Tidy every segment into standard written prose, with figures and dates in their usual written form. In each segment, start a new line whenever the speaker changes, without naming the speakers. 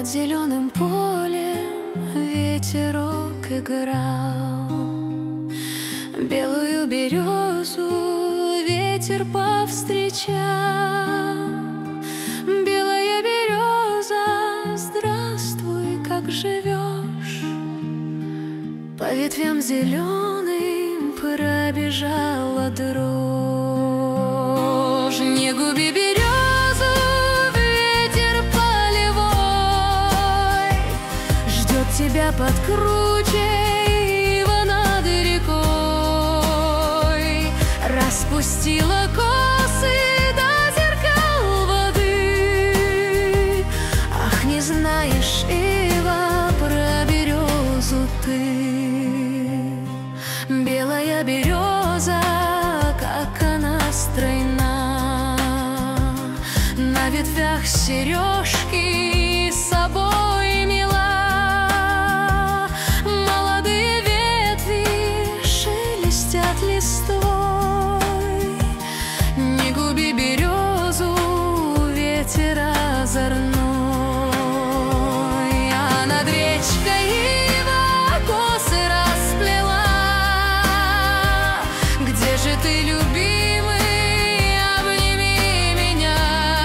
Над зеленым полем ветерок играл, белую березу ветер повстречал. Белая береза, здравствуй, как живешь? По ветвям зеленым пробежала дрожь. Не губи березу, ветер полевой ждет тебя под кручей ива над рекой. Распустила косы до зеркал воды. Ах, не знаешь, ива, про березу ты. Белая береза, как она стройна, на ветвях сережки с собой мила. Молодые ветви шелестят листвой. Не губи березу, ветер озорной. А над речкой ива косы расплела. Где же ты, любимый, обними меня?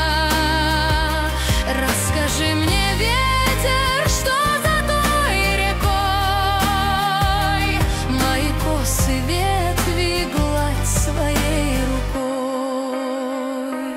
Расскажи мне, ветер, что за той рекой? Мои косы ветви гладь своей рукой.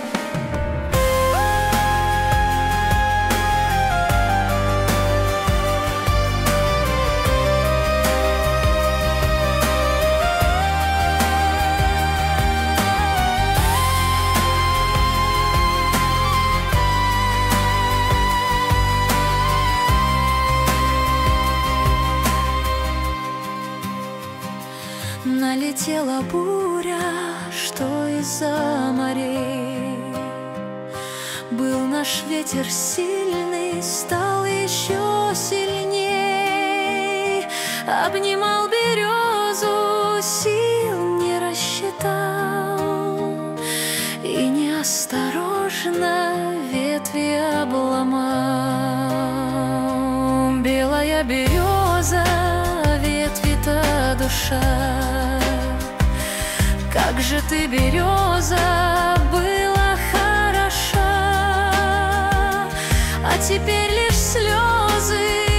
Налетела буря, что из-за морей. Был наш ветер сильный, стал еще сильней. Обнимал березу, сил не рассчитал, и неосторожно ветви обломал. Белая береза, ветви-то душа. Как же ты, береза, была хороша, а теперь лишь слезы